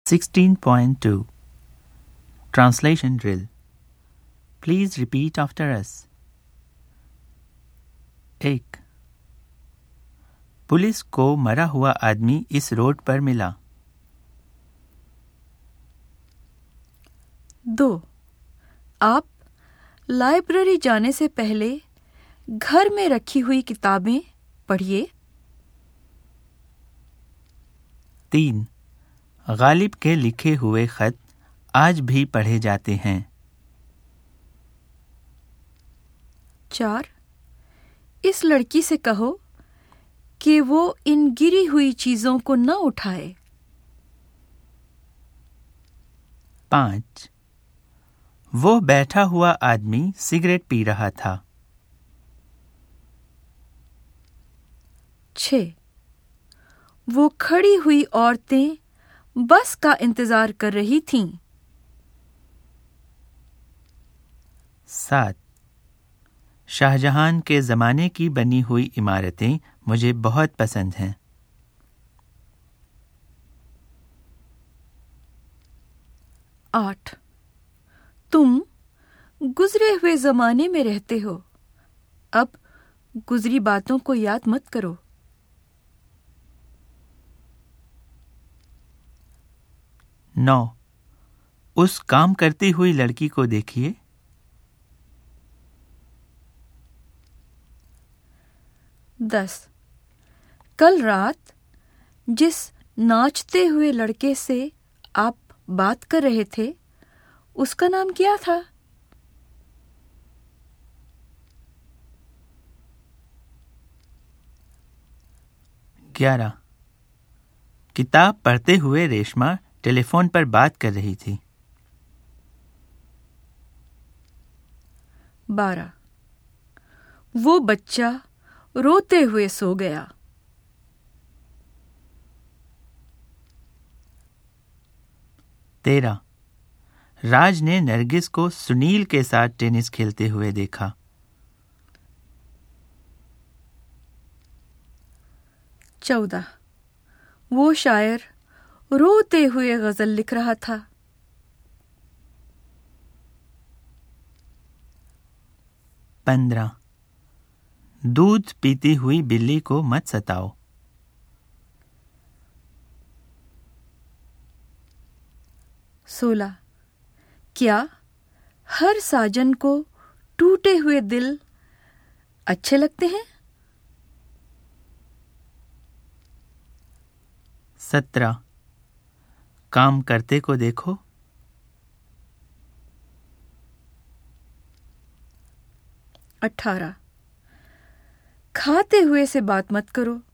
16.2 Translation Drill. Please repeat after us. 1. Police को मरा हुआ आदमी इस रोड पर मिला. 2. आप लाइब्रेरी जाने से पहले घर में रखी हुई किताबें पढ़िए. 3. गालिब के लिखे हुए खत आज भी पढ़े जाते हैं. 4. इस लड़की से कहो कि वो इन गिरी हुई चीजों को न उठाए. 5. वो बैठा हुआ आदमी सिगरेट पी रहा था. 6. वो खड़ी हुई औरतें बस का इंतजार कर रही थीं. 7. शाहजहां के ज़माने की बनी हुई इमारतें मुझे बहुत पसंद हैं. 8. तुम गुजरे हुए जमाने में रहते हो. अब गुजरी बातों को याद मत करो. 9. उस काम करती हुई लड़की को देखिए. 10. कल रात जिस नाचते हुए लड़के से आप बात कर रहे थे उसका नाम क्या था? 11. किताब पढ़ते हुए रेशमा टेलीफोन पर बात कर रही थी. 12. वो बच्चा रोते हुए सो गया. 13. राज ने नरगिस को सुनील के साथ टेनिस खेलते हुए देखा. 14. वो शायर रोते हुए गजल लिख रहा था. 15. दूध पीती हुई बिल्ली को मत सताओ. 16. क्या हर साजन को टूटे हुए दिल अच्छे लगते हैं? 17. काम करते को देखो. 18. खाते हुए से बात मत करो.